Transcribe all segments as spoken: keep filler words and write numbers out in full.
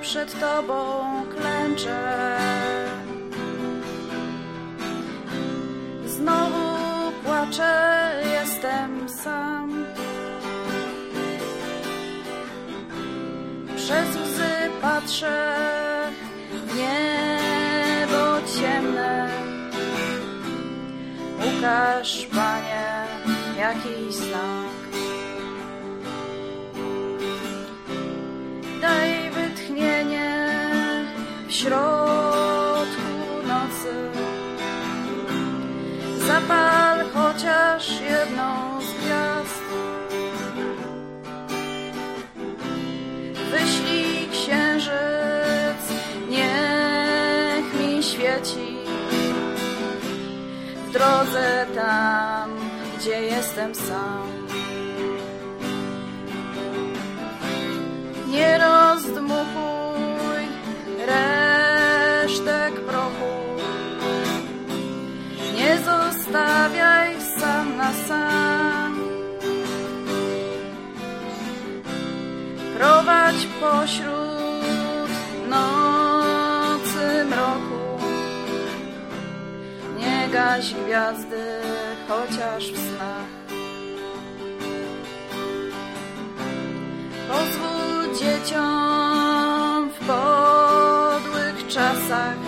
przed Tobą klęczę. Znowu płaczę, jestem sam. Przez łzy patrzę w niebo ciemne. Ukaż, Panie, jakiś znak. Daj wytchnienie w środku nocy. Zapal chociaż jedną z gwiazd. Wyślij księżyc, niech mi świeci w drodze tam, gdzie jestem sam. Nie rozdmuchuj resztek prochu. Nie zostawiaj sam na sam. Prowadź pośród nocy mroku. Nie gaś gwiazdy, chociaż w snach. Pozwól dzieciom w podłych czasach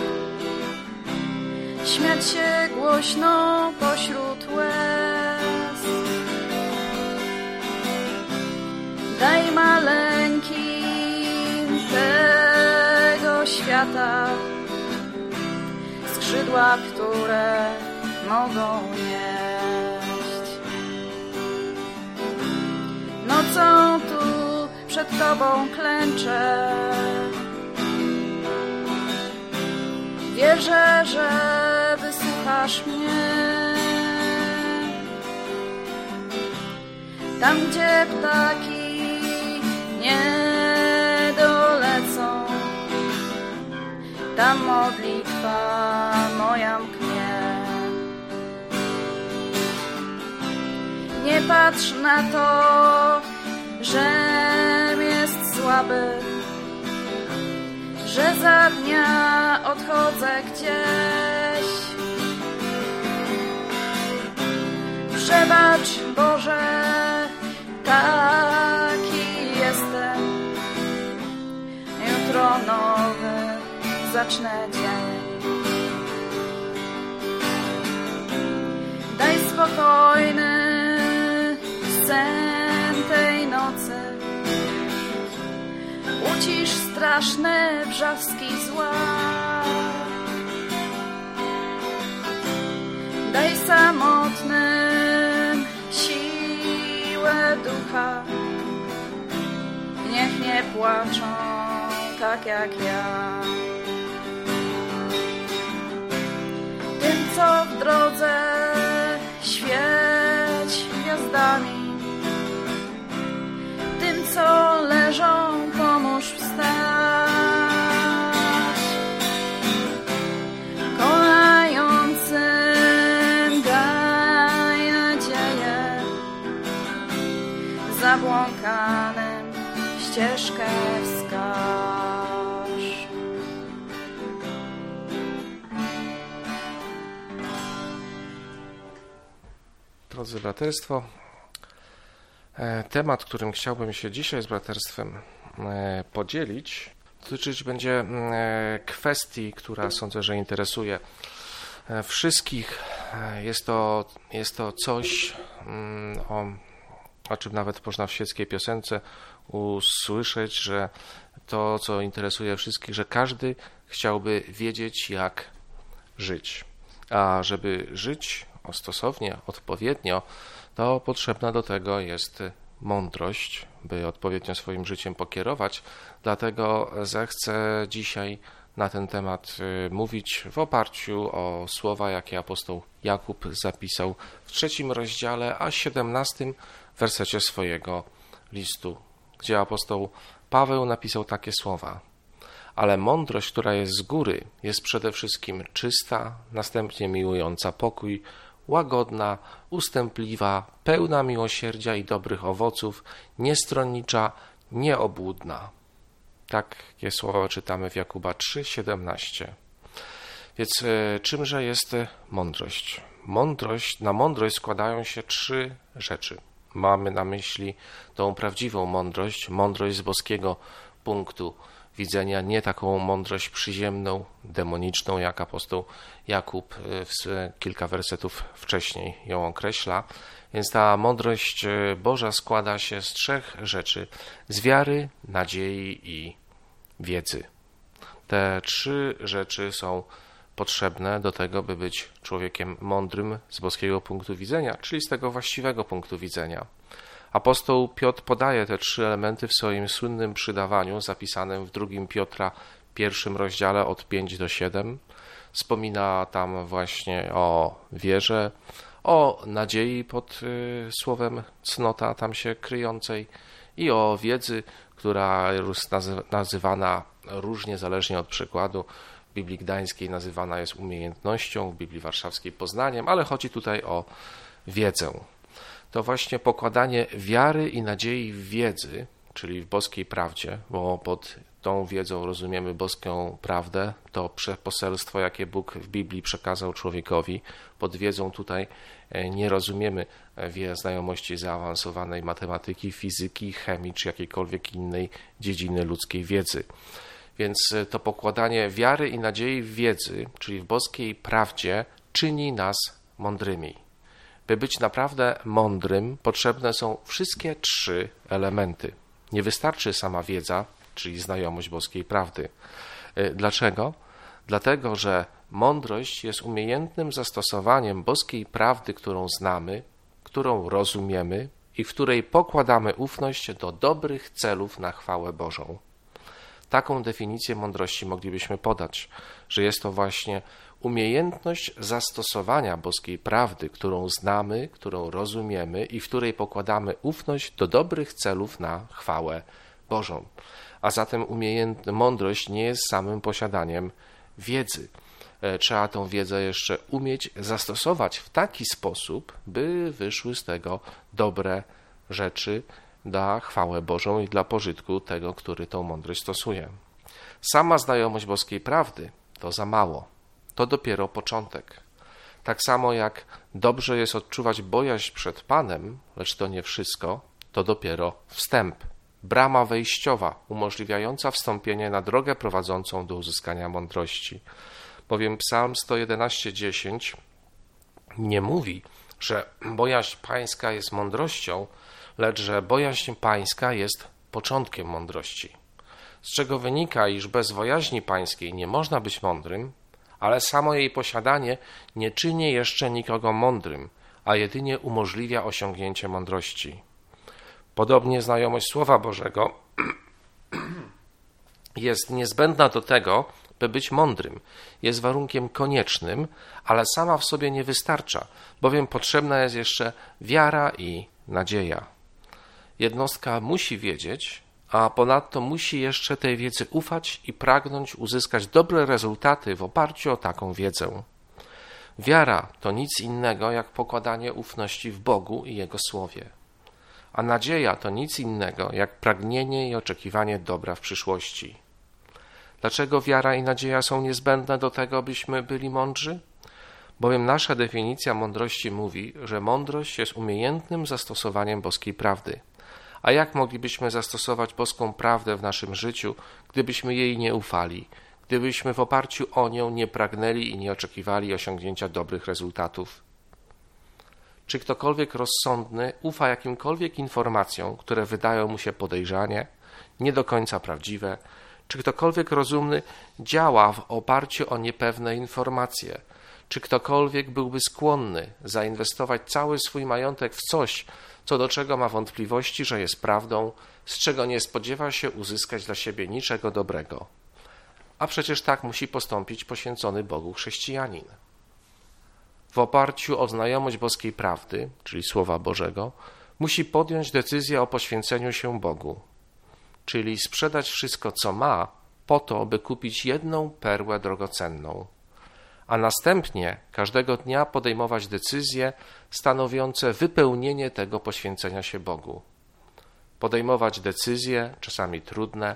śmiać się głośno pośród łez. Daj maleńkim tego świata skrzydła, które mogą nieść. Nocą tu przed Tobą klęczę. Wierzę, że wysłuchasz mnie. Tam, gdzie ptaki nie dolecą, tam modlitwa moja mknie. Nie patrz na to, żem jest słaby, że za dnia odchodzę gdzieś. Przebacz, Boże, taki jestem. Jutro nowy zacznę dzień. Daj spokojny sen tej nocy. Ucisz straszne wrzaski zła. Daj samotnym siłę ducha. Niech nie płaczą tak jak ja. Tym, co w drodze świeć gwiazdami. Tym, co leżą, pomóż wstać. Konającym daj nadzieję. Zabłąkanym ścieżkę wskaż. Drodzy braterstwo, temat, którym chciałbym się dzisiaj z braterstwem podzielić, dotyczyć będzie kwestii, która sądzę, że interesuje wszystkich. Jest to, jest to coś, o, o czym nawet można w świeckiej piosence usłyszeć, że to, co interesuje wszystkich, że każdy chciałby wiedzieć, jak żyć. A żeby żyć stosownie, odpowiednio, to potrzebna do tego jest mądrość, by odpowiednio swoim życiem pokierować. Dlatego zechcę dzisiaj na ten temat mówić w oparciu o słowa, jakie apostoł Jakub zapisał w trzecim rozdziale, a siedemnastym wersecie swojego listu, gdzie apostoł Paweł napisał takie słowa: ale mądrość, która jest z góry, jest przede wszystkim czysta, następnie miłująca pokój, łagodna, ustępliwa, pełna miłosierdzia i dobrych owoców, niestronnicza, nieobłudna. Takie słowa czytamy w Jakuba trzy, siedemnaście. Więc czymże jest mądrość? Mądrość, na mądrość składają się trzy rzeczy. Mamy na myśli tą prawdziwą mądrość, mądrość z boskiego punktu widzenia, nie taką mądrość przyziemną, demoniczną, jak apostoł Jakub kilka wersetów wcześniej ją określa. Więc ta mądrość Boża składa się z trzech rzeczy: z wiary, nadziei i wiedzy. Te trzy rzeczy są potrzebne do tego, by być człowiekiem mądrym z boskiego punktu widzenia, czyli z tego właściwego punktu widzenia. Apostoł Piotr podaje te trzy elementy w swoim słynnym przydawaniu zapisanym w drugim Piotra pierwszym rozdziale od pięć do siedem. Wspomina tam właśnie o wierze, o nadziei pod y, słowem cnota tam się kryjącej i o wiedzy, która jest nazywana różnie, zależnie od przykładu. W Biblii Gdańskiej nazywana jest umiejętnością, w Biblii Warszawskiej poznaniem, ale chodzi tutaj o wiedzę. To właśnie pokładanie wiary i nadziei w wiedzy, czyli w boskiej prawdzie, bo pod tą wiedzą rozumiemy boską prawdę, to poselstwo, jakie Bóg w Biblii przekazał człowiekowi. Pod wiedzą tutaj nie rozumiemy znajomości zaawansowanej matematyki, fizyki, chemii czy jakiejkolwiek innej dziedziny ludzkiej wiedzy. Więc to pokładanie wiary i nadziei w wiedzy, czyli w boskiej prawdzie, czyni nas mądrymi. By być naprawdę mądrym, potrzebne są wszystkie trzy elementy. Nie wystarczy sama wiedza, czyli znajomość boskiej prawdy. Dlaczego? Dlatego, że mądrość jest umiejętnym zastosowaniem boskiej prawdy, którą znamy, którą rozumiemy i w której pokładamy ufność do dobrych celów na chwałę Bożą. Taką definicję mądrości moglibyśmy podać, że jest to właśnie umiejętność zastosowania boskiej prawdy, którą znamy, którą rozumiemy i w której pokładamy ufność do dobrych celów na chwałę Bożą. A zatem umiejęt... mądrość nie jest samym posiadaniem wiedzy. Trzeba tą wiedzę jeszcze umieć zastosować w taki sposób, by wyszły z tego dobre rzeczy dla chwałę Bożą i dla pożytku tego, który tą mądrość stosuje. Sama znajomość boskiej prawdy to za mało. To dopiero początek. Tak samo jak dobrze jest odczuwać bojaźń przed Panem, lecz to nie wszystko, to dopiero wstęp. Brama wejściowa, umożliwiająca wstąpienie na drogę prowadzącą do uzyskania mądrości. Bowiem Psalm sto jedenaście, dziesięć nie mówi, że bojaźń pańska jest mądrością, lecz że bojaźń pańska jest początkiem mądrości. Z czego wynika, iż bez bojaźni pańskiej nie można być mądrym, ale samo jej posiadanie nie czyni jeszcze nikogo mądrym, a jedynie umożliwia osiągnięcie mądrości. Podobnie znajomość Słowa Bożego jest niezbędna do tego, by być mądrym. Jest warunkiem koniecznym, ale sama w sobie nie wystarcza, bowiem potrzebna jest jeszcze wiara i nadzieja. Jednostka musi wiedzieć, a ponadto musi jeszcze tej wiedzy ufać i pragnąć uzyskać dobre rezultaty w oparciu o taką wiedzę. Wiara to nic innego jak pokładanie ufności w Bogu i Jego Słowie. A nadzieja to nic innego jak pragnienie i oczekiwanie dobra w przyszłości. Dlaczego wiara i nadzieja są niezbędne do tego, byśmy byli mądrzy? Bowiem nasza definicja mądrości mówi, że mądrość jest umiejętnym zastosowaniem boskiej prawdy. A jak moglibyśmy zastosować boską prawdę w naszym życiu, gdybyśmy jej nie ufali, gdybyśmy w oparciu o nią nie pragnęli i nie oczekiwali osiągnięcia dobrych rezultatów? Czy ktokolwiek rozsądny ufa jakimkolwiek informacjom, które wydają mu się podejrzanie, nie do końca prawdziwe? Czy ktokolwiek rozumny działa w oparciu o niepewne informacje? Czy ktokolwiek byłby skłonny zainwestować cały swój majątek w coś, co do czego ma wątpliwości, że jest prawdą, z czego nie spodziewa się uzyskać dla siebie niczego dobrego? A przecież tak musi postąpić poświęcony Bogu chrześcijanin. W oparciu o znajomość boskiej prawdy, czyli Słowa Bożego, musi podjąć decyzję o poświęceniu się Bogu, czyli sprzedać wszystko, co ma, po to, by kupić jedną perłę drogocenną, a następnie każdego dnia podejmować decyzje stanowiące wypełnienie tego poświęcenia się Bogu. Podejmować decyzje, czasami trudne,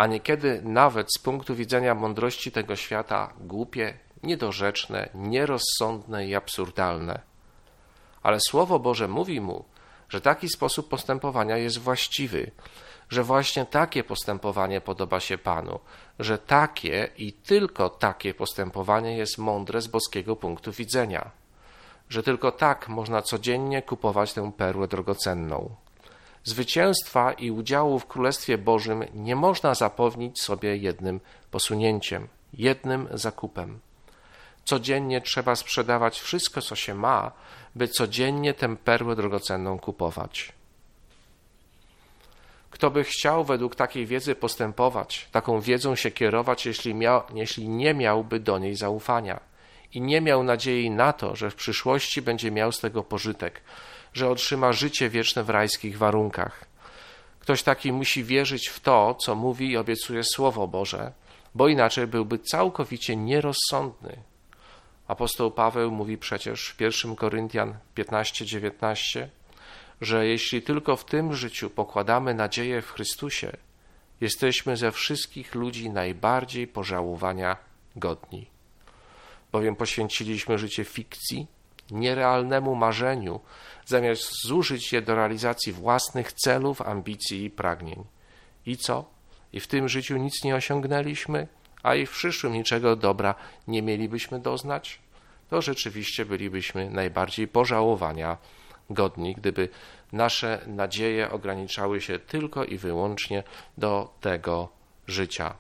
a niekiedy nawet z punktu widzenia mądrości tego świata głupie, niedorzeczne, nierozsądne i absurdalne. Ale Słowo Boże mówi mu, że taki sposób postępowania jest właściwy, że właśnie takie postępowanie podoba się Panu, że takie i tylko takie postępowanie jest mądre z boskiego punktu widzenia, że tylko tak można codziennie kupować tę perłę drogocenną. Zwycięstwa i udziału w Królestwie Bożym nie można zapewnić sobie jednym posunięciem, jednym zakupem. Codziennie trzeba sprzedawać wszystko, co się ma, by codziennie tę perłę drogocenną kupować. Kto by chciał według takiej wiedzy postępować, taką wiedzą się kierować, jeśli, miał, jeśli nie miałby do niej zaufania i nie miał nadziei na to, że w przyszłości będzie miał z tego pożytek, że otrzyma życie wieczne w rajskich warunkach. Ktoś taki musi wierzyć w to, co mówi i obiecuje Słowo Boże, bo inaczej byłby całkowicie nierozsądny. Apostoł Paweł mówi przecież w pierwszym Koryntian piętnaście dziewiętnaście, że jeśli tylko w tym życiu pokładamy nadzieję w Chrystusie, jesteśmy ze wszystkich ludzi najbardziej pożałowania godni. Bowiem poświęciliśmy życie fikcji, nierealnemu marzeniu, zamiast zużyć je do realizacji własnych celów, ambicji i pragnień. I co? I w tym życiu nic nie osiągnęliśmy, a i w przyszłym niczego dobra nie mielibyśmy doznać? To rzeczywiście bylibyśmy najbardziej pożałowania godni, gdyby nasze nadzieje ograniczały się tylko i wyłącznie do tego życia.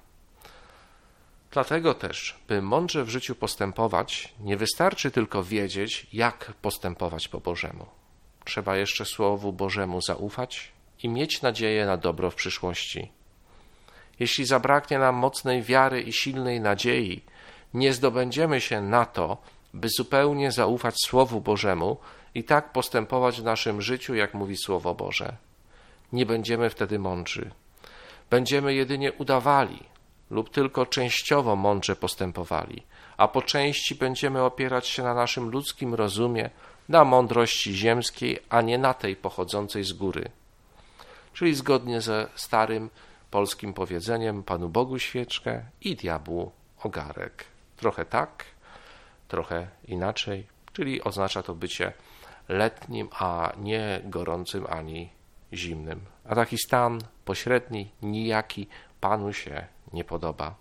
Dlatego też, by mądrze w życiu postępować, nie wystarczy tylko wiedzieć, jak postępować po Bożemu. Trzeba jeszcze Słowu Bożemu zaufać i mieć nadzieję na dobro w przyszłości. Jeśli zabraknie nam mocnej wiary i silnej nadziei, nie zdobędziemy się na to, by zupełnie zaufać Słowu Bożemu i tak postępować w naszym życiu, jak mówi Słowo Boże. Nie będziemy wtedy mądrzy. Będziemy jedynie udawali lub tylko częściowo mądrze postępowali, a po części będziemy opierać się na naszym ludzkim rozumie, na mądrości ziemskiej, a nie na tej pochodzącej z góry. Czyli zgodnie ze starym polskim powiedzeniem Panu Bogu świeczkę i diabłu ogarek. Trochę tak, trochę inaczej, czyli oznacza to bycie letnim, a nie gorącym ani zimnym. A taki stan pośredni, nijaki, Panu się nie podoba.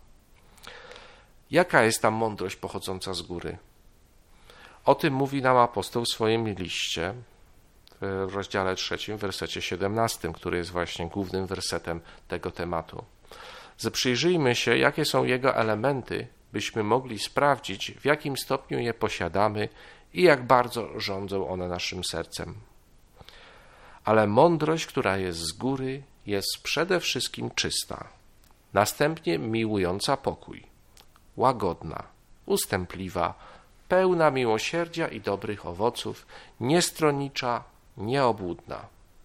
Jaka jest ta mądrość pochodząca z góry? O tym mówi nam apostoł w swoim liście w rozdziale trzecim, w wersecie siedemnastym, który jest właśnie głównym wersetem tego tematu. Zaprzyjrzyjmy się, jakie są jego elementy, byśmy mogli sprawdzić, w jakim stopniu je posiadamy i jak bardzo rządzą one naszym sercem. Ale mądrość, która jest z góry, jest przede wszystkim czysta, następnie miłująca pokój, łagodna, ustępliwa, pełna miłosierdzia i dobrych owoców, niestronnicza, nieobłudna.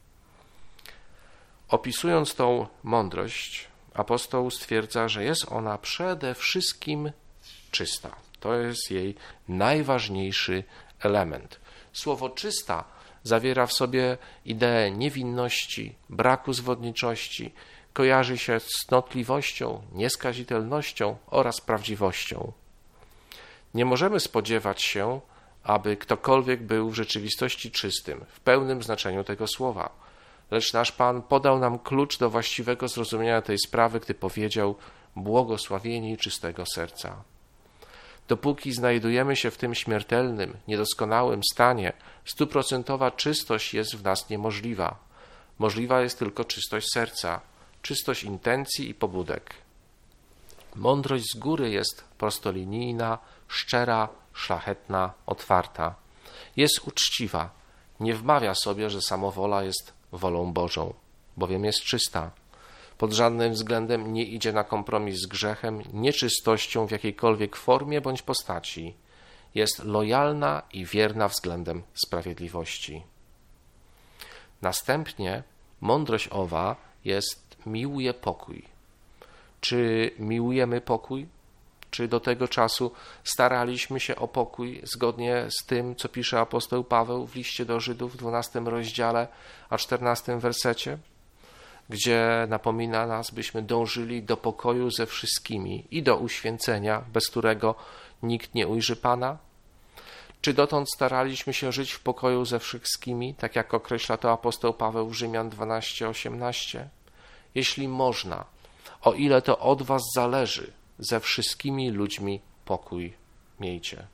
Opisując tą mądrość, apostoł stwierdza, że jest ona przede wszystkim czysta. To jest jej najważniejszy element. Słowo czysta zawiera w sobie ideę niewinności, braku zwodniczości, kojarzy się z cnotliwością, nieskazitelnością oraz prawdziwością. Nie możemy spodziewać się, aby ktokolwiek był w rzeczywistości czystym, w pełnym znaczeniu tego słowa. Lecz nasz Pan podał nam klucz do właściwego zrozumienia tej sprawy, gdy powiedział: błogosławieni czystego serca. Dopóki znajdujemy się w tym śmiertelnym, niedoskonałym stanie, stuprocentowa czystość jest w nas niemożliwa. Możliwa jest tylko czystość serca, czystość intencji i pobudek. Mądrość z góry jest prostolinijna, szczera, szlachetna, otwarta. Jest uczciwa, nie wmawia sobie, że samowola jest wolą Bożą, bowiem jest czysta. Pod żadnym względem nie idzie na kompromis z grzechem, nieczystością w jakiejkolwiek formie bądź postaci. Jest lojalna i wierna względem sprawiedliwości. Następnie mądrość owa jest miłuje pokój. Czy miłujemy pokój? Czy do tego czasu staraliśmy się o pokój zgodnie z tym, co pisze apostoł Paweł w liście do Żydów w dwunastym rozdziale, a czternastym wersecie? gdzie napomina nas, byśmy dążyli do pokoju ze wszystkimi i do uświęcenia, bez którego nikt nie ujrzy Pana? Czy dotąd staraliśmy się żyć w pokoju ze wszystkimi, tak jak określa to apostoł Paweł w Rzymian dwanaście osiemnaście? Jeśli można, o ile to od was zależy, ze wszystkimi ludźmi pokój miejcie.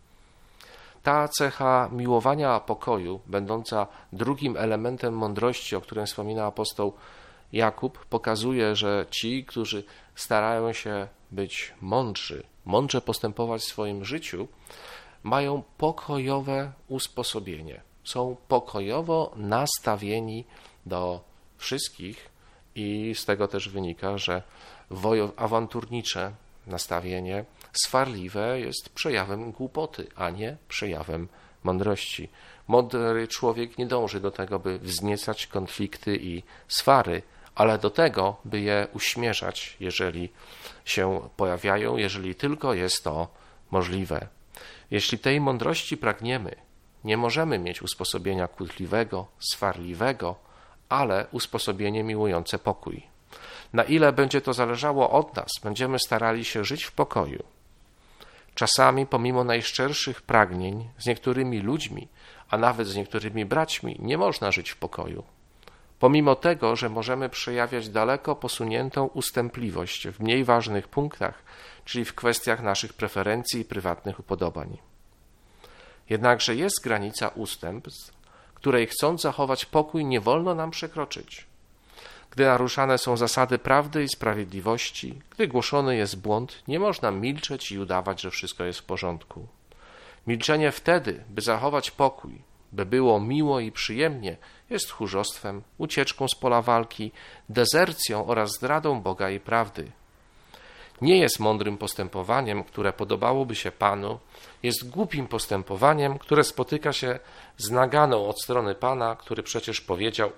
Ta cecha miłowania pokoju, będąca drugim elementem mądrości, o którym wspomina apostoł Jakub, pokazuje, że ci, którzy starają się być mądrzy, mądrze postępować w swoim życiu, mają pokojowe usposobienie. Są pokojowo nastawieni do wszystkich i z tego też wynika, że awanturnicze nastawienie swarliwe jest przejawem głupoty, a nie przejawem mądrości. Mądry człowiek nie dąży do tego, by wzniecać konflikty i swary, ale do tego, by je uśmierzać, jeżeli się pojawiają, jeżeli tylko jest to możliwe. Jeśli tej mądrości pragniemy, nie możemy mieć usposobienia kłótliwego, swarliwego, ale usposobienie miłujące pokój. Na ile będzie to zależało od nas, będziemy starali się żyć w pokoju. Czasami, pomimo najszczerszych pragnień, z niektórymi ludźmi, a nawet z niektórymi braćmi, nie można żyć w pokoju. Pomimo tego, że możemy przejawiać daleko posuniętą ustępliwość w mniej ważnych punktach, czyli w kwestiach naszych preferencji i prywatnych upodobań. Jednakże jest granica ustępstw, której chcąc zachować pokój nie wolno nam przekroczyć. Gdy naruszane są zasady prawdy i sprawiedliwości, gdy głoszony jest błąd, nie można milczeć i udawać, że wszystko jest w porządku. Milczenie wtedy, by zachować pokój, by było miło i przyjemnie, jest tchórzostwem, ucieczką z pola walki, dezercją oraz zdradą Boga i prawdy. Nie jest mądrym postępowaniem, które podobałoby się Panu, jest głupim postępowaniem, które spotyka się z naganą od strony Pana, który przecież powiedział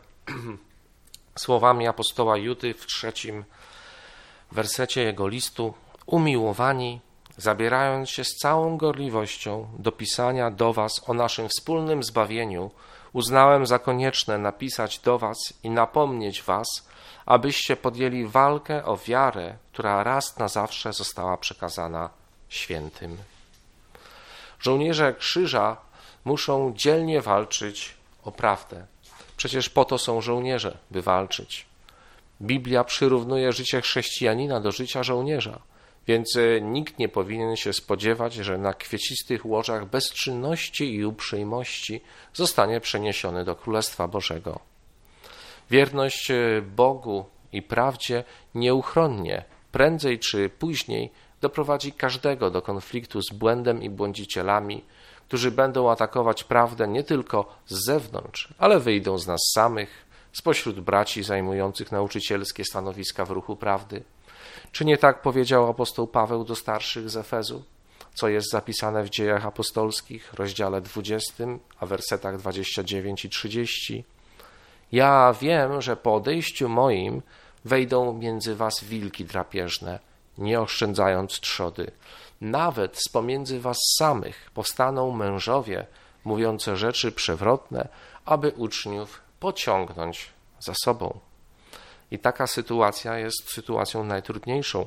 słowami apostoła Judy w trzecim wersecie jego listu: umiłowani, zabierając się z całą gorliwością do pisania do was o naszym wspólnym zbawieniu, uznałem za konieczne napisać do was i napomnieć was, abyście podjęli walkę o wiarę, która raz na zawsze została przekazana świętym. Żołnierze krzyża muszą dzielnie walczyć o prawdę. Przecież po to są żołnierze, by walczyć. Biblia przyrównuje życie chrześcijanina do życia żołnierza, więc nikt nie powinien się spodziewać, że na kwiecistych łożach bezczynności i uprzejmości zostanie przeniesiony do Królestwa Bożego. Wierność Bogu i prawdzie nieuchronnie, prędzej czy później, doprowadzi każdego do konfliktu z błędem i błądzicielami, którzy będą atakować prawdę nie tylko z zewnątrz, ale wyjdą z nas samych, spośród braci zajmujących nauczycielskie stanowiska w ruchu prawdy. Czy nie tak powiedział apostoł Paweł do starszych z Efezu, co jest zapisane w Dziejach Apostolskich, rozdziale dwudziestym, a wersetach dwudziestym dziewiątym i trzydziestym? Ja wiem, że po odejściu moim wejdą między was wilki drapieżne, nie oszczędzając trzody. Nawet z pomiędzy was samych powstaną mężowie, mówiące rzeczy przewrotne, aby uczniów pociągnąć za sobą. I taka sytuacja jest sytuacją najtrudniejszą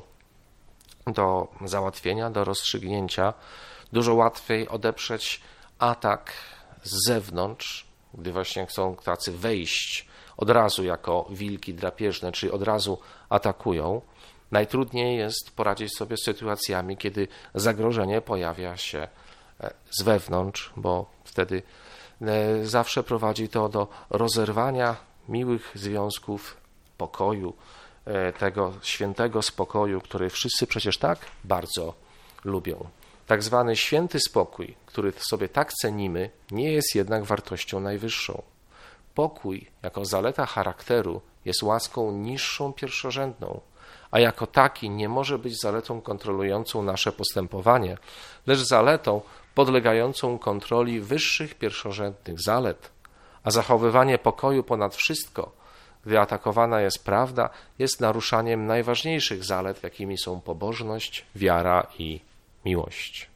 do załatwienia, do rozstrzygnięcia. Dużo łatwiej odeprzeć atak z zewnątrz, gdy właśnie chcą tacy wejść od razu jako wilki drapieżne, czyli od razu atakują. Najtrudniej jest poradzić sobie z sytuacjami, kiedy zagrożenie pojawia się z wewnątrz, bo wtedy zawsze prowadzi to do rozerwania miłych związków, pokoju, tego świętego spokoju, który wszyscy przecież tak bardzo lubią. Tak zwany święty spokój, który sobie tak cenimy, nie jest jednak wartością najwyższą. Pokój jako zaleta charakteru jest łaską niższą pierwszorzędną, a jako taki nie może być zaletą kontrolującą nasze postępowanie, lecz zaletą podlegającą kontroli wyższych pierwszorzędnych zalet, a zachowywanie pokoju ponad wszystko, gdy atakowana jest prawda, jest naruszaniem najważniejszych zalet, jakimi są pobożność, wiara i miłość.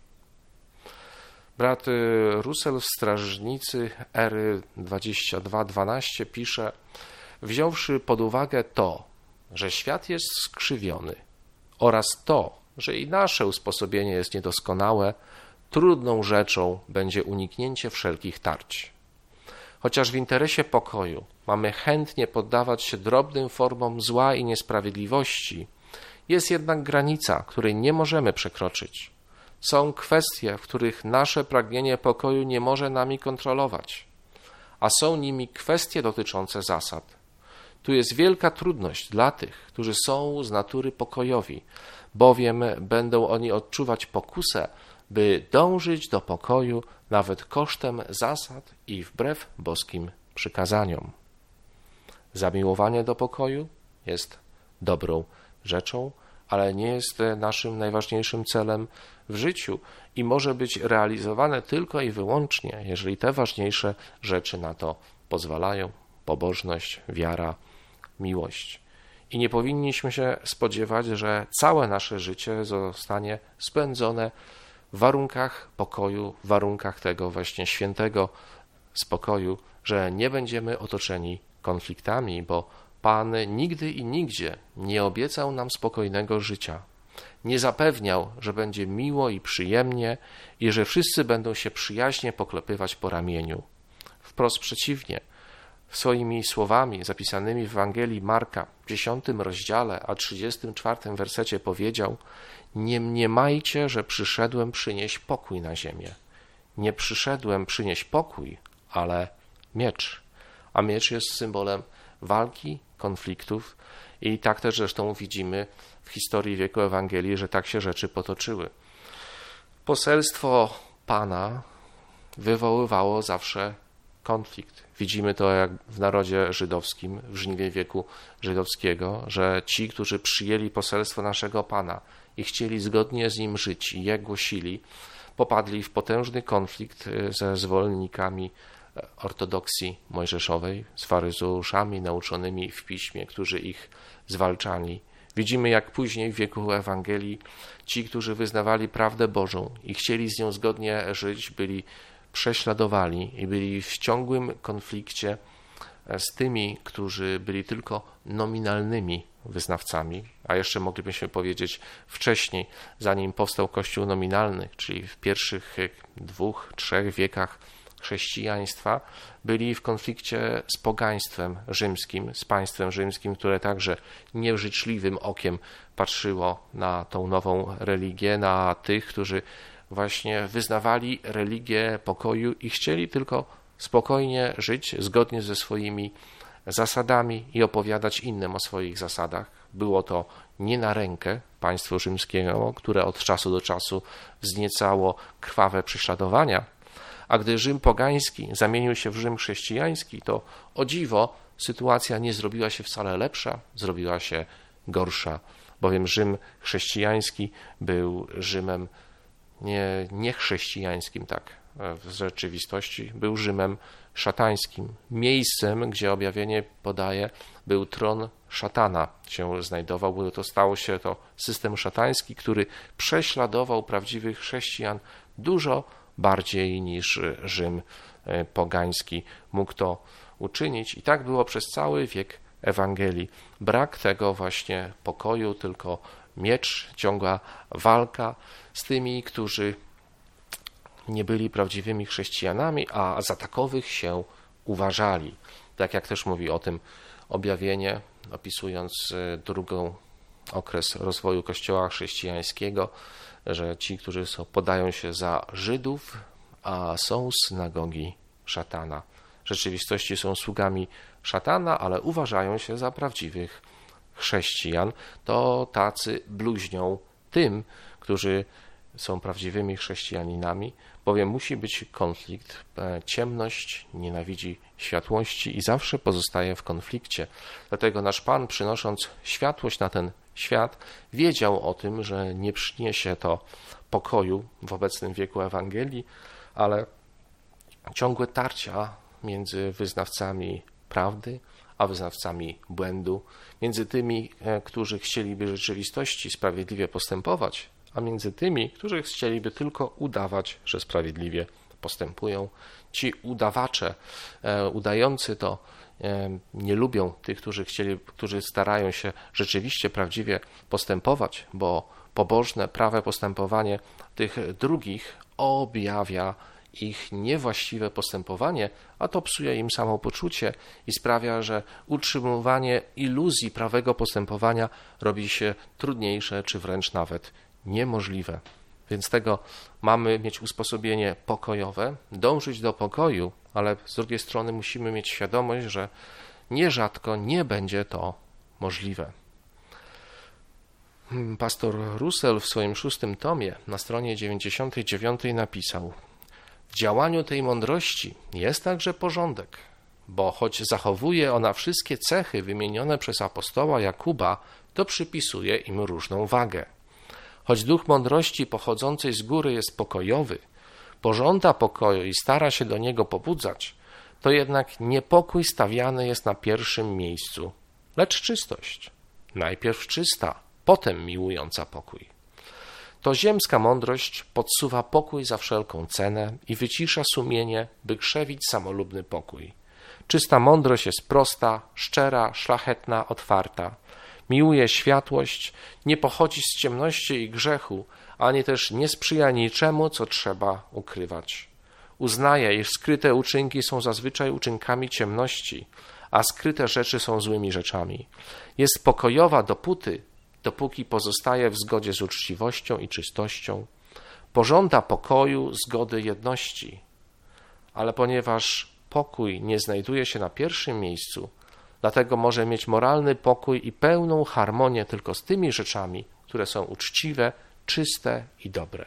Brat Russell w Strażnicy ery dwadzieścia dwa dwanaście pisze: wziąwszy pod uwagę to, że świat jest skrzywiony oraz to, że i nasze usposobienie jest niedoskonałe, trudną rzeczą będzie uniknięcie wszelkich tarć. Chociaż w interesie pokoju mamy chętnie poddawać się drobnym formom zła i niesprawiedliwości, jest jednak granica, której nie możemy przekroczyć. Są kwestie, w których nasze pragnienie pokoju nie może nami kontrolować, a są nimi kwestie dotyczące zasad. Tu jest wielka trudność dla tych, którzy są z natury pokojowi, bowiem będą oni odczuwać pokusę, by dążyć do pokoju nawet kosztem zasad i wbrew boskim przykazaniom. Zamiłowanie do pokoju jest dobrą rzeczą, ale nie jest naszym najważniejszym celem w życiu i może być realizowane tylko i wyłącznie, jeżeli te ważniejsze rzeczy na to pozwalają: pobożność, wiara, miłość. I nie powinniśmy się spodziewać, że całe nasze życie zostanie spędzone w warunkach pokoju, w warunkach tego właśnie świętego spokoju, że nie będziemy otoczeni konfliktami, bo Pan nigdy i nigdzie nie obiecał nam spokojnego życia. Nie zapewniał, że będzie miło i przyjemnie i że wszyscy będą się przyjaźnie poklepywać po ramieniu. Wprost przeciwnie. Swoimi słowami zapisanymi w Ewangelii Marka w dziesiątym rozdziale, a trzydziestym czwartym wersecie powiedział: nie mniemajcie, że przyszedłem przynieść pokój na ziemię. Nie przyszedłem przynieść pokój, ale miecz. A miecz jest symbolem walki, konfliktów i tak też zresztą widzimy w historii wieku Ewangelii, że tak się rzeczy potoczyły. Poselstwo Pana wywoływało zawsze konflikt. Widzimy to jak w narodzie żydowskim, w żniwie wieku żydowskiego, że ci, którzy przyjęli poselstwo naszego Pana i chcieli zgodnie z nim żyć i je głosili, popadli w potężny konflikt ze zwolennikami ortodoksji mojżeszowej, z faryzeuszami nauczonymi w piśmie, którzy ich zwalczali. Widzimy, jak później w wieku Ewangelii ci, którzy wyznawali prawdę Bożą i chcieli z nią zgodnie żyć, byli prześladowani i byli w ciągłym konflikcie z tymi, którzy byli tylko nominalnymi wyznawcami, a jeszcze moglibyśmy powiedzieć wcześniej, zanim powstał Kościół nominalny, czyli w pierwszych dwóch, trzech wiekach chrześcijaństwa, byli w konflikcie z pogaństwem rzymskim, z państwem rzymskim, które także nieżyczliwym okiem patrzyło na tą nową religię, na tych, którzy właśnie wyznawali religię pokoju i chcieli tylko spokojnie żyć zgodnie ze swoimi zasadami i opowiadać innym o swoich zasadach. Było to nie na rękę państwu rzymskiemu, które od czasu do czasu wzniecało krwawe prześladowania, a gdy Rzym pogański zamienił się w Rzym chrześcijański, to o dziwo sytuacja nie zrobiła się wcale lepsza, zrobiła się gorsza, bowiem Rzym chrześcijański był Rzymem nie, nie chrześcijańskim, tak w rzeczywistości, był Rzymem szatańskim. Miejscem, gdzie objawienie podaje, był tron szatana się znajdował, bo to stało się to system szatański, który prześladował prawdziwych chrześcijan dużo bardziej niż Rzym pogański mógł to uczynić. I tak było przez cały wiek Ewangelii. Brak tego właśnie pokoju, tylko miecz, ciągła walka z tymi, którzy nie byli prawdziwymi chrześcijanami, a za takowych się uważali. Tak jak też mówi o tym objawienie, opisując drugą okres rozwoju Kościoła chrześcijańskiego, że ci, którzy są, podają się za Żydów, a są z synagogi szatana. W rzeczywistości są sługami szatana, ale uważają się za prawdziwych chrześcijan. To tacy bluźnią tym, którzy są prawdziwymi chrześcijaninami, bowiem musi być konflikt. Ciemność nienawidzi światłości i zawsze pozostaje w konflikcie. Dlatego nasz Pan, przynosząc światłość na ten świat, wiedział o tym, że nie przyniesie to pokoju w obecnym wieku Ewangelii, ale ciągłe tarcia między wyznawcami prawdy a wyznawcami błędu, między tymi, którzy chcieliby w rzeczywistości sprawiedliwie postępować, a między tymi, którzy chcieliby tylko udawać, że sprawiedliwie postępują. Ci udawacze, udający to, nie lubią tych, którzy chcieli, którzy starają się rzeczywiście prawdziwie postępować, bo pobożne, prawe postępowanie tych drugich objawia ich niewłaściwe postępowanie, a to psuje im samopoczucie i sprawia, że utrzymywanie iluzji prawego postępowania robi się trudniejsze, czy wręcz nawet niemożliwe. Więc tego mamy mieć usposobienie pokojowe, dążyć do pokoju, ale z drugiej strony musimy mieć świadomość, że nierzadko nie będzie to możliwe. Pastor Russell w swoim szóstym tomie na stronie dziewięćdziesiątej dziewiątej napisał: w działaniu tej mądrości jest także porządek, bo choć zachowuje ona wszystkie cechy wymienione przez apostoła Jakuba, to przypisuje im różną wagę. Choć duch mądrości pochodzącej z góry jest pokojowy, pożąda pokoju i stara się do niego pobudzać, to jednak niepokój stawiany jest na pierwszym miejscu, lecz czystość. Najpierw czysta, potem miłująca pokój. To ziemska mądrość podsuwa pokój za wszelką cenę i wycisza sumienie, by krzewić samolubny pokój. Czysta mądrość jest prosta, szczera, szlachetna, otwarta. Miłuje światłość, nie pochodzi z ciemności i grzechu, ani też nie sprzyja niczemu, co trzeba ukrywać. Uznaje, iż skryte uczynki są zazwyczaj uczynkami ciemności, a skryte rzeczy są złymi rzeczami. Jest pokojowa dopóty, dopóki pozostaje w zgodzie z uczciwością i czystością. Pożąda pokoju, zgody, jedności. Ale ponieważ pokój nie znajduje się na pierwszym miejscu, dlatego może mieć moralny pokój i pełną harmonię tylko z tymi rzeczami, które są uczciwe, czyste i dobre.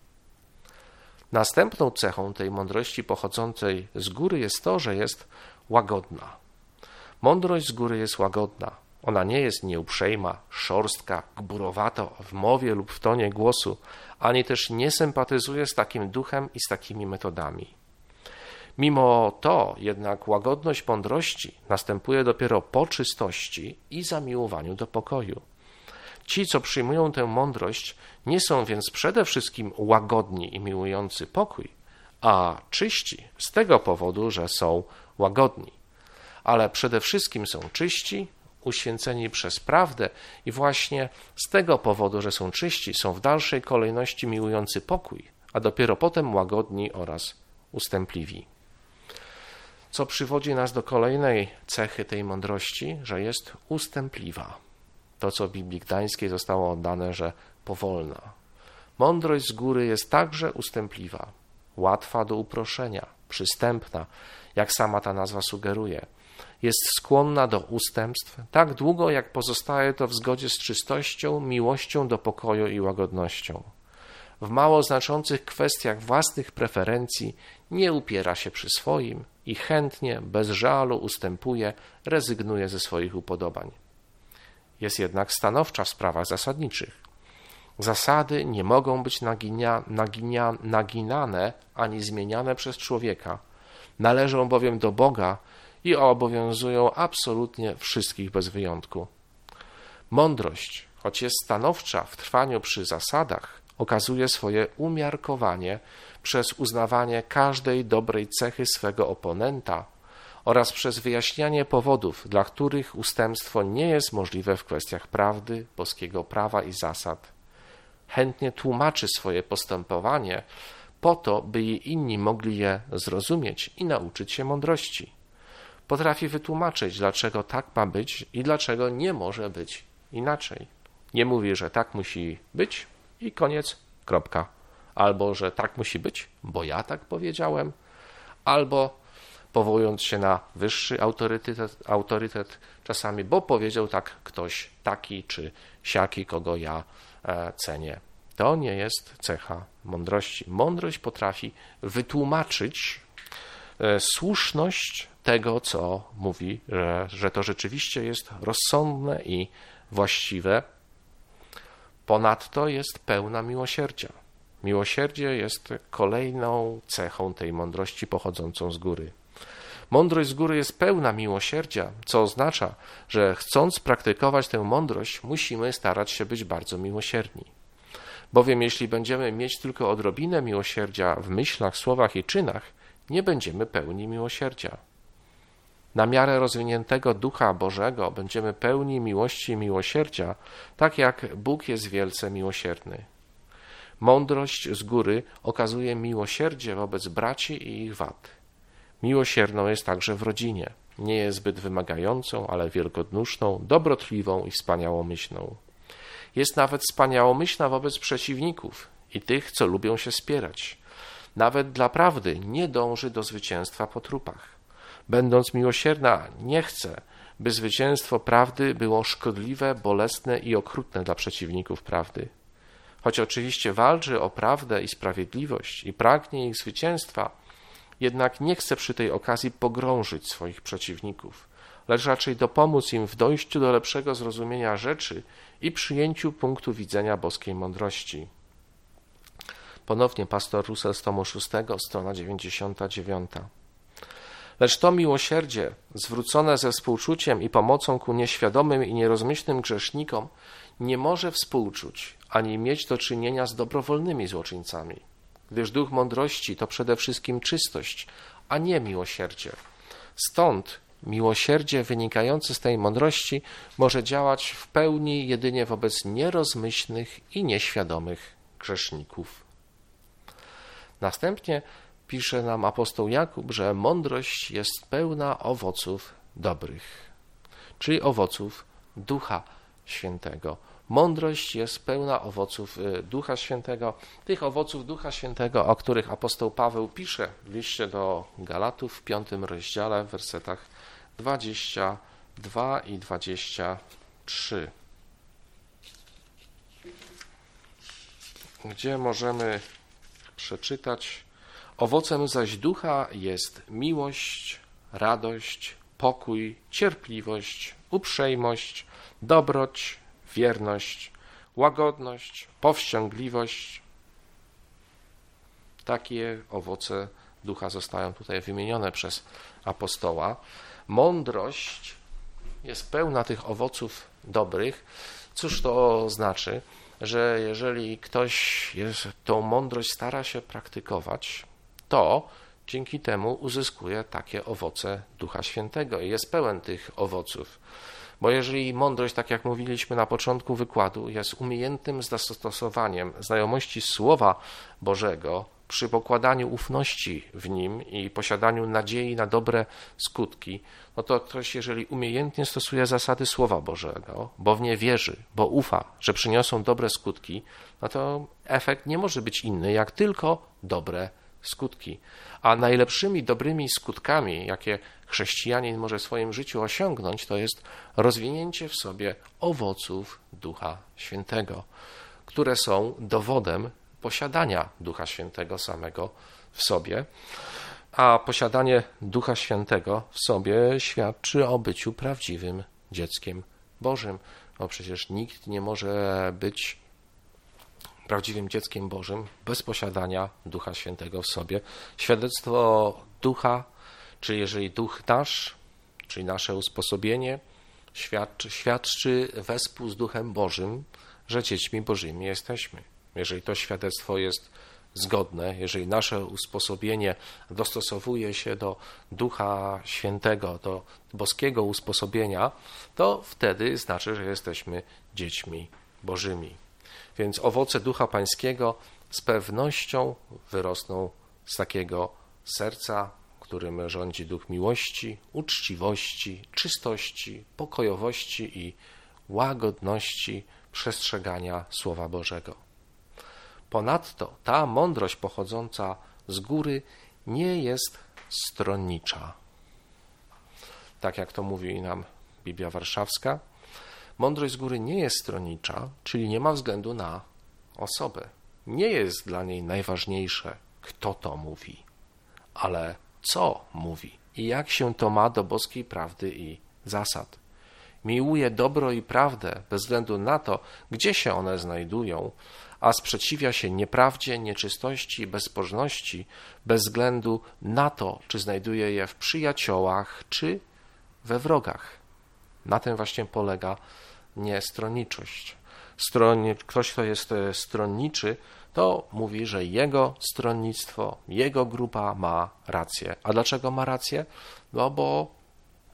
Następną cechą tej mądrości pochodzącej z góry jest to, że jest łagodna. Mądrość z góry jest łagodna. Ona nie jest nieuprzejma, szorstka, gburowato w mowie lub w tonie głosu, ani też nie sympatyzuje z takim duchem i z takimi metodami. Mimo to jednak łagodność mądrości następuje dopiero po czystości i zamiłowaniu do pokoju. Ci, co przyjmują tę mądrość, nie są więc przede wszystkim łagodni i miłujący pokój, a czyści z tego powodu, że są łagodni. Ale przede wszystkim są czyści, uświęceni przez prawdę i właśnie z tego powodu, że są czyści, są w dalszej kolejności miłujący pokój, a dopiero potem łagodni oraz ustępliwi. Co przywodzi nas do kolejnej cechy tej mądrości, że jest ustępliwa. To, co w Biblii Gdańskiej zostało oddane, że powolna. Mądrość z góry jest także ustępliwa, łatwa do uproszenia, przystępna, jak sama ta nazwa sugeruje. Jest skłonna do ustępstw tak długo, jak pozostaje to w zgodzie z czystością, miłością do pokoju i łagodnością. W mało znaczących kwestiach własnych preferencji nie upiera się przy swoim i chętnie, bez żalu ustępuje, rezygnuje ze swoich upodobań. Jest jednak stanowcza w sprawach zasadniczych. Zasady nie mogą być naginia, naginia, naginane ani zmieniane przez człowieka. Należą bowiem do Boga i obowiązują absolutnie wszystkich bez wyjątku. Mądrość, choć jest stanowcza w trwaniu przy zasadach, okazuje swoje umiarkowanie przez uznawanie każdej dobrej cechy swego oponenta oraz przez wyjaśnianie powodów, dla których ustępstwo nie jest możliwe w kwestiach prawdy, boskiego prawa i zasad. Chętnie tłumaczy swoje postępowanie po to, by i inni mogli je zrozumieć i nauczyć się mądrości. Potrafi wytłumaczyć, dlaczego tak ma być i dlaczego nie może być inaczej. Nie mówi, że tak musi być i koniec, kropka. Albo, że tak musi być, bo ja tak powiedziałem, albo powołując się na wyższy autorytet, autorytet czasami, bo powiedział tak ktoś taki czy siaki, kogo ja e, cenię. To nie jest cecha mądrości. Mądrość potrafi wytłumaczyć e, słuszność tego, co mówi, że, że to rzeczywiście jest rozsądne i właściwe. Ponadto jest pełna miłosierdzia. Miłosierdzie jest kolejną cechą tej mądrości pochodzącą z góry. Mądrość z góry jest pełna miłosierdzia, co oznacza, że chcąc praktykować tę mądrość, musimy starać się być bardzo miłosierni. Bowiem jeśli będziemy mieć tylko odrobinę miłosierdzia w myślach, słowach i czynach, nie będziemy pełni miłosierdzia. Na miarę rozwiniętego Ducha Bożego będziemy pełni miłości i miłosierdzia, tak jak Bóg jest wielce miłosierny. Mądrość z góry okazuje miłosierdzie wobec braci i ich wad. Miłosierną jest także w rodzinie. Nie jest zbyt wymagającą, ale wielkoduszną, dobrotliwą i wspaniałomyślną. Jest nawet wspaniałomyślna wobec przeciwników i tych, co lubią się spierać. Nawet dla prawdy nie dąży do zwycięstwa po trupach. Będąc miłosierna, nie chce, by zwycięstwo prawdy było szkodliwe, bolesne i okrutne dla przeciwników prawdy. Choć oczywiście walczy o prawdę i sprawiedliwość i pragnie ich zwycięstwa, jednak nie chce przy tej okazji pogrążyć swoich przeciwników, lecz raczej dopomóc im w dojściu do lepszego zrozumienia rzeczy i przyjęciu punktu widzenia boskiej mądrości. Ponownie pastor Russell z tomu szóstego, strona dziewięćdziesiąta dziewiąta. Lecz to miłosierdzie, zwrócone ze współczuciem i pomocą ku nieświadomym i nierozmyślnym grzesznikom, nie może współczuć ani mieć do czynienia z dobrowolnymi złoczyńcami, gdyż duch mądrości to przede wszystkim czystość, a nie miłosierdzie. Stąd miłosierdzie wynikające z tej mądrości może działać w pełni jedynie wobec nierozmyślnych i nieświadomych grzeszników. Następnie pisze nam apostoł Jakub, że mądrość jest pełna owoców dobrych, czyli owoców Ducha Świętego. Mądrość jest pełna owoców Ducha Świętego, tych owoców Ducha Świętego, o których apostoł Paweł pisze w liście do Galatów w piątym rozdziale, w wersetach dwudziestym drugim i dwudziestym trzecim, gdzie możemy przeczytać: owocem zaś Ducha jest miłość, radość, pokój, cierpliwość, uprzejmość, dobroć, wierność, łagodność, powściągliwość. Takie owoce Ducha zostają tutaj wymienione przez apostoła. Mądrość jest pełna tych owoców dobrych. Cóż to znaczy? Że jeżeli ktoś jest, tą mądrość stara się praktykować, to dzięki temu uzyskuje takie owoce Ducha Świętego i jest pełen tych owoców. Bo jeżeli mądrość, tak jak mówiliśmy na początku wykładu, jest umiejętnym zastosowaniem znajomości Słowa Bożego przy pokładaniu ufności w nim i posiadaniu nadziei na dobre skutki, no to ktoś, jeżeli umiejętnie stosuje zasady Słowa Bożego, bo w nie wierzy, bo ufa, że przyniosą dobre skutki, no to efekt nie może być inny, jak tylko dobre skutki. A najlepszymi dobrymi skutkami, jakie chrześcijanin może w swoim życiu osiągnąć, to jest rozwinięcie w sobie owoców Ducha Świętego, które są dowodem posiadania Ducha Świętego samego w sobie, a posiadanie Ducha Świętego w sobie świadczy o byciu prawdziwym dzieckiem Bożym, bo przecież nikt nie może być prawdziwym dzieckiem Bożym bez posiadania Ducha Świętego w sobie. Świadectwo Ducha, czyli jeżeli Duch nasz, czyli nasze usposobienie, świadczy, świadczy wespół z Duchem Bożym, że dziećmi Bożymi jesteśmy. Jeżeli to świadectwo jest zgodne, jeżeli nasze usposobienie dostosowuje się do Ducha Świętego, do boskiego usposobienia, to wtedy znaczy, że jesteśmy dziećmi Bożymi. Więc owoce Ducha Pańskiego z pewnością wyrosną z takiego serca, którym rządzi Duch miłości, uczciwości, czystości, pokojowości i łagodności przestrzegania Słowa Bożego. Ponadto ta mądrość pochodząca z góry nie jest stronnicza. Tak jak to mówi nam Biblia Warszawska, mądrość z góry nie jest stronnicza, czyli nie ma względu na osobę. Nie jest dla niej najważniejsze, kto to mówi, ale co mówi i jak się to ma do boskiej prawdy i zasad. Miłuje dobro i prawdę bez względu na to, gdzie się one znajdują, a sprzeciwia się nieprawdzie, nieczystości i bezbożności bez względu na to, czy znajduje je w przyjaciołach, czy we wrogach. Na tym właśnie polega niestronniczość. Stronnie, ktoś, kto jest stronniczy, to mówi, że jego stronnictwo, jego grupa ma rację. A dlaczego ma rację? No bo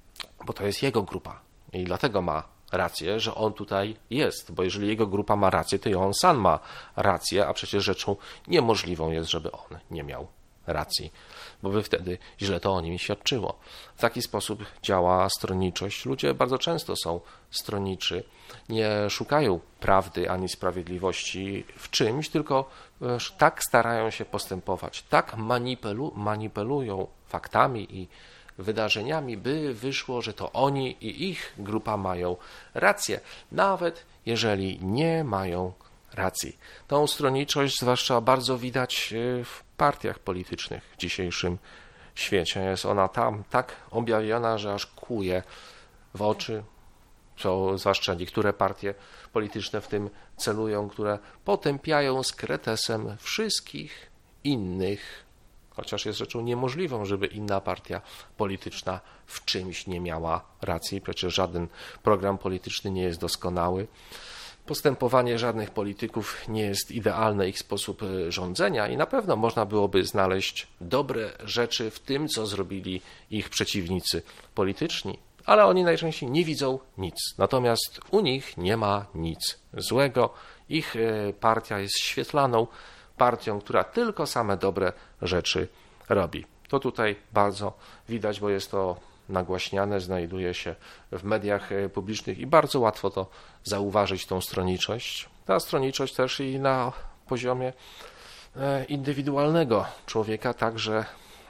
bo to jest jego grupa i dlatego ma rację, że on tutaj jest, bo jeżeli jego grupa ma rację, to i on sam ma rację, a przecież rzeczą niemożliwą jest, żeby on nie miał racji, bo by wtedy źle to o nim świadczyło. W taki sposób działa stronniczość. Ludzie bardzo często są stronniczy, nie szukają prawdy ani sprawiedliwości w czymś, tylko tak starają się postępować, tak manipulu manipulują faktami i wydarzeniami, by wyszło, że to oni i ich grupa mają rację, nawet jeżeli nie mają racji. Tą stronniczość zwłaszcza bardzo widać w partiach politycznych w dzisiejszym świecie. Jest ona tam tak objawiona, że aż kłuje w oczy. Są zwłaszcza niektóre partie polityczne w tym celują, które potępiają z kretesem wszystkich innych, chociaż jest rzeczą niemożliwą, żeby inna partia polityczna w czymś nie miała racji. Przecież żaden program polityczny nie jest doskonały. Postępowanie żadnych polityków nie jest idealne, ich sposób rządzenia i na pewno można byłoby znaleźć dobre rzeczy w tym, co zrobili ich przeciwnicy polityczni, ale oni najczęściej nie widzą nic. Natomiast u nich nie ma nic złego. Ich partia jest świetlaną partią, która tylko same dobre rzeczy robi. To tutaj bardzo widać, bo jest to nagłaśniane, znajduje się w mediach publicznych i bardzo łatwo to zauważyć, tą stronniczość. Ta stronniczość też i na poziomie indywidualnego człowieka także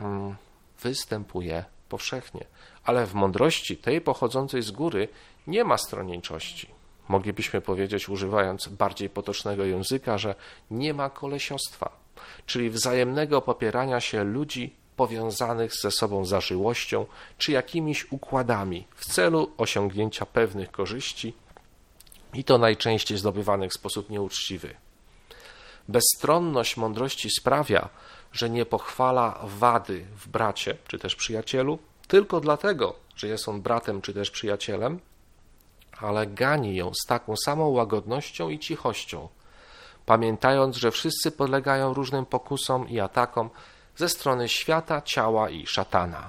występuje powszechnie. Ale w mądrości tej pochodzącej z góry nie ma stronniczości. Moglibyśmy powiedzieć, używając bardziej potocznego języka, że nie ma kolesiostwa, czyli wzajemnego popierania się ludzi powiązanych ze sobą zażyłością czy jakimiś układami w celu osiągnięcia pewnych korzyści i to najczęściej zdobywanych w sposób nieuczciwy. Bezstronność mądrości sprawia, że nie pochwala wady w bracie czy też przyjacielu tylko dlatego, że jest on bratem czy też przyjacielem, ale gani ją z taką samą łagodnością i cichością, pamiętając, że wszyscy podlegają różnym pokusom i atakom ze strony świata, ciała i szatana.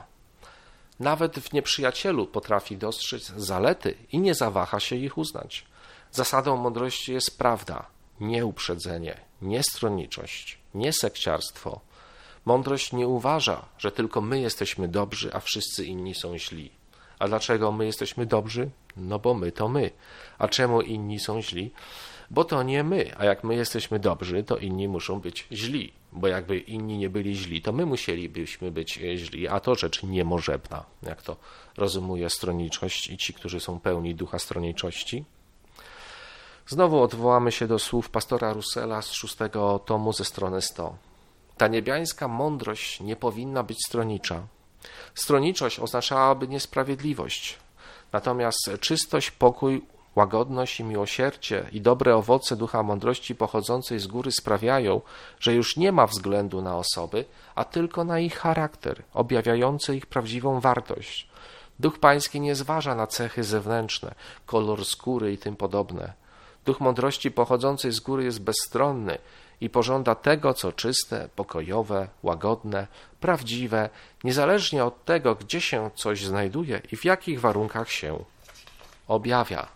Nawet w nieprzyjacielu potrafi dostrzec zalety i nie zawaha się ich uznać. Zasadą mądrości jest prawda, nie uprzedzenie, nie stronniczość, nie sekciarstwo. Mądrość nie uważa, że tylko my jesteśmy dobrzy, a wszyscy inni są źli. A dlaczego my jesteśmy dobrzy? No bo my to my. A czemu inni są źli? Bo to nie my, a jak my jesteśmy dobrzy, to inni muszą być źli. Bo jakby inni nie byli źli, to my musielibyśmy być źli, a to rzecz niemożebna, jak to rozumuje stronniczość i ci, którzy są pełni ducha stronniczości. Znowu odwołamy się do słów pastora Russella z szóstego tomu ze strony sto. Ta niebiańska mądrość nie powinna być stronnicza. Stronniczość oznaczałaby niesprawiedliwość. Natomiast czystość, pokój, łagodność i miłosierdzie i dobre owoce ducha mądrości pochodzącej z góry sprawiają, że już nie ma względu na osoby, a tylko na ich charakter, objawiający ich prawdziwą wartość. Duch Pański nie zważa na cechy zewnętrzne, kolor skóry i tym podobne. Duch mądrości pochodzącej z góry jest bezstronny i pożąda tego, co czyste, pokojowe, łagodne, prawdziwe, niezależnie od tego, gdzie się coś znajduje i w jakich warunkach się objawia.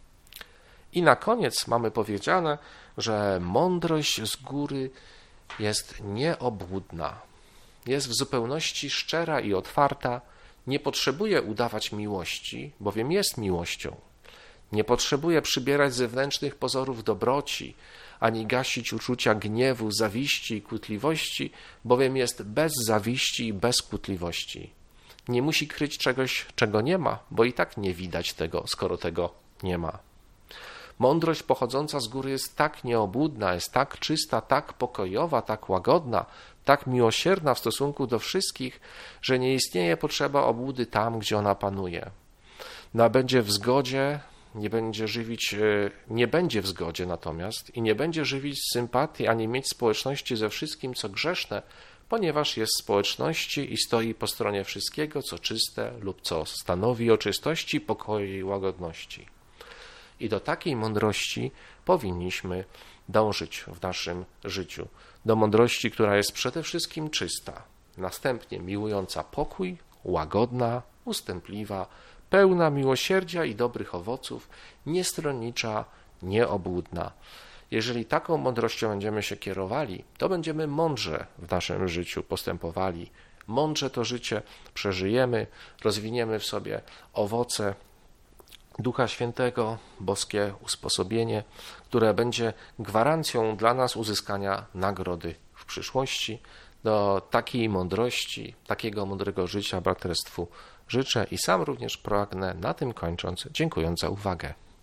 I na koniec mamy powiedziane, że mądrość z góry jest nieobłudna, jest w zupełności szczera i otwarta, nie potrzebuje udawać miłości, bowiem jest miłością. Nie potrzebuje przybierać zewnętrznych pozorów dobroci, ani gasić uczucia gniewu, zawiści i kłótliwości, bowiem jest bez zawiści i bez kłótliwości. Nie musi kryć czegoś, czego nie ma, bo i tak nie widać tego, skoro tego nie ma. Mądrość pochodząca z góry jest tak nieobłudna, jest tak czysta, tak pokojowa, tak łagodna, tak miłosierna w stosunku do wszystkich, że nie istnieje potrzeba obłudy tam, gdzie ona panuje. No, będzie w zgodzie, nie będzie żywić, nie będzie w zgodzie natomiast i nie będzie żywić sympatii ani mieć społeczności ze wszystkim, co grzeszne, ponieważ jest w społeczności i stoi po stronie wszystkiego, co czyste lub co stanowi o czystości, pokoju i łagodności. I do takiej mądrości powinniśmy dążyć w naszym życiu. Do mądrości, która jest przede wszystkim czysta, następnie miłująca pokój, łagodna, ustępliwa, pełna miłosierdzia i dobrych owoców, niestronnicza, nieobłudna. Jeżeli taką mądrością będziemy się kierowali, to będziemy mądrze w naszym życiu postępowali. Mądrze to życie przeżyjemy, rozwiniemy w sobie owoce Ducha Świętego, boskie usposobienie, które będzie gwarancją dla nas uzyskania nagrody w przyszłości. Do takiej mądrości, takiego mądrego życia braterstwu życzę i sam również pragnę, na tym kończąc, dziękując za uwagę.